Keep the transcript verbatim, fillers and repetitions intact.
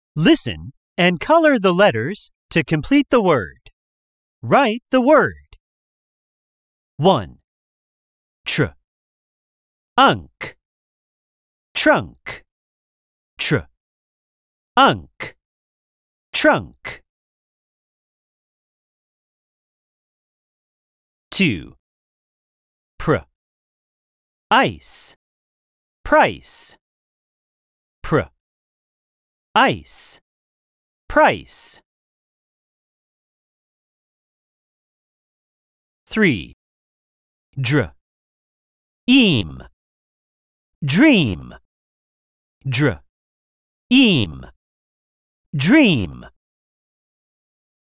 Listen and color the letters to complete the word. Write the word. one. Tr. Unk. Trunk. Tr. Unk. Trunk. two. Pr. Ice. Price. Pr. Ice. Price. three. Dr. Eam. Dream. Dr. Eam. Dream.